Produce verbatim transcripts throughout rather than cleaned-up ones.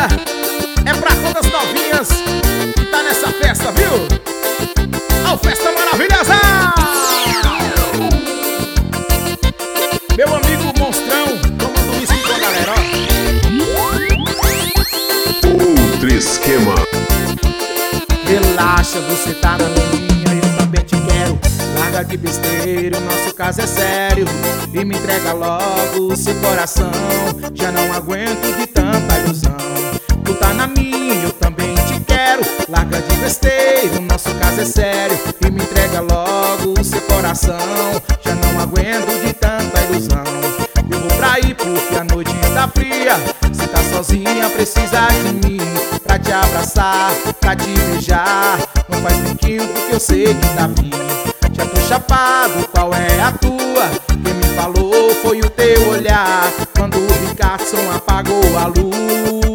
Maravilha é pra todas as novinhas que tá nessa festa, viu? Ó, Festa Maravilhosa! Meu amigo Monstrão, tomando um esquema, galera, ó. Outro esquema. Relaxa, você tá na minha, eu também te quero. Larga de besteira, o nosso caso é sério. E me entrega logo o seu coração. Já não aguento de tanta ilusão. Tu tá na minha, eu também te quero. Larga de besteira, o nosso caso é sério. E me entrega logo o seu coração. Já não aguento de tanta ilusão. Eu vou pra aí porque a noite tá fria. Cê tá sozinha, precisa de mim pra te abraçar, pra te beijar. Não faz biquinho porque eu sei que tá vindo. Já tô chapado, qual é a tua? Quem me falou foi o teu olhar quando o Rickardson apagou a luz.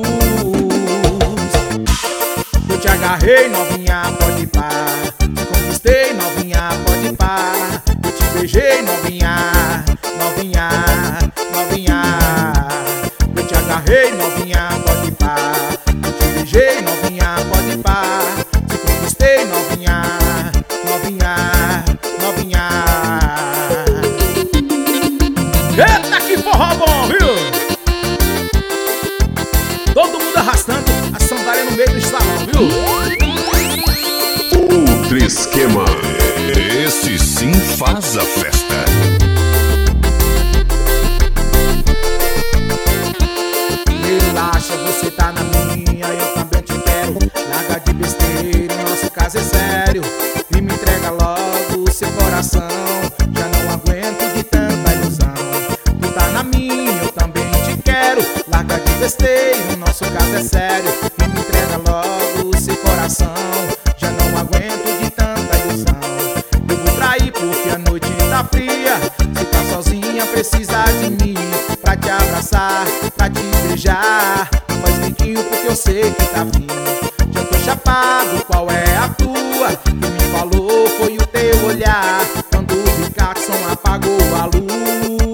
Eu te agarrei, novinha, pode ir pá. Te conquistei, novinha, pode ir pá. Eu te beijei, novinha, novinha, novinha. Eu te agarrei, novinha, pode ir pá. Eu te beijei, novinha, pode ir pá. Te conquistei, novinha, novinha, novinha. Eita, que forró bom, viu? Todo mundo arrastando a sandália no meio do salão, viu? Outro esquema. Esse sim faz a festa. Relaxa, você tá na minha, eu também te quero. Larga de besteira, o nosso caso é sério. E me entrega logo o seu coração. Já não aguento de tanta ilusão. Tu tá na minha, eu também te quero. Larga de besteira, o nosso caso é sério. E me entrega logo o seu coração. Já não aguento de tanta ilusão. Eu vou pra aí porque a noite tá fria. Você tá sozinha, precisa de mim pra te abraçar, pra te beijar. Não faz biquinho porque eu sei que tá vindo. Já tô chapado, qual é a tua? Quem me falou foi o teu olhar quando o Rickardson apagou a luz.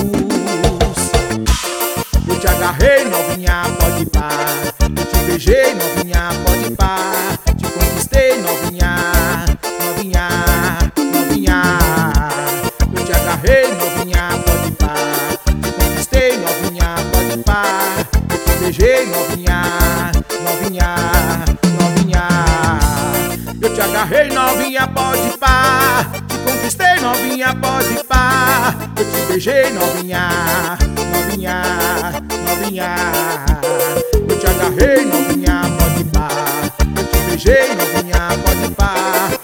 Eu te agarrei, novinha, pode ir pá. Eu te beijei, novinha, pode ir pá. Te conquistei, novinha, novinha, novinha. Eu te agarrei, novinha, pode ir pá. Te conquistei, novinha, pode ir pá. Eu te beijei, novinha, novinha, novinha. Eu te agarrei, novinha, pode ir pá. Te conquistei, novinha, pode ir pá. Eu te beijei, novinha, novinha, novinha. Eu te agarrei, novinha, pode ir pá. Eu te beijei, novinha, pode ir pá.